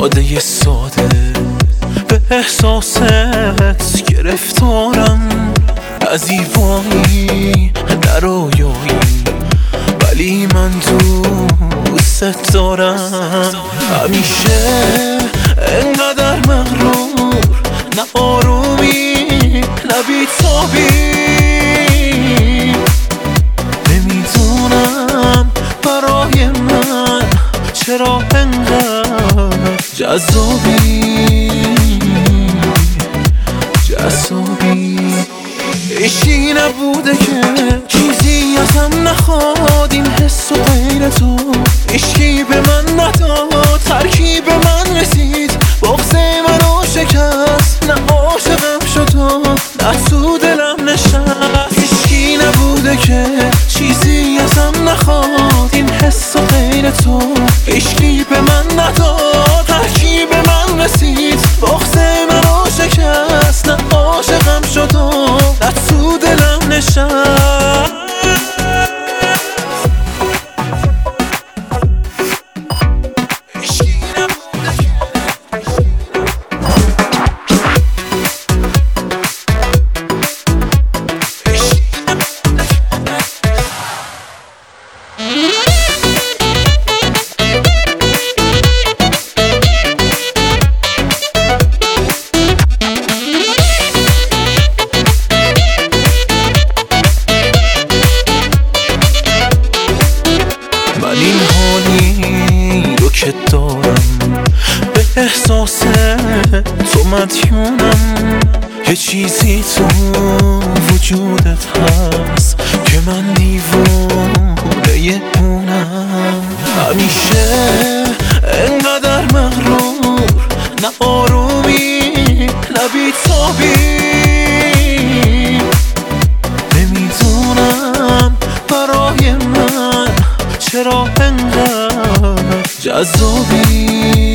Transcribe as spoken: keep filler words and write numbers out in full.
ساده ساده به احساست گرفتارم، از ایوانی در رویایی ولی من دوست دارم. همیشه انقدر مغرور، نه آرومی نه بی‌تابی، نمیدونم برای من چرا انقدر جذابی جذابی. عشقی نبوده که چیزی ازم نخواد، این حس و غیر تو عشقی به من نداد، ترکیب من رسید بغض منو شکست، نه عاشقم شد و نه تو دلم نشست. عشقی نبوده که چیزی ازم نخواد، این حس و غیر تو عشقی به من نداد، ترکیب من رسید بغض منو شکست، نه عاشقم شد و نه تو دلم نشست. این حالی رو که دارم به احساس تو مدیونم، یه چیزی تو وجودت هست که من دیوانه اونم. همیشه انقدر مغرور، نه آرومی نه بی‌تابی، نمیدونم برای من چرا انقدر جذابی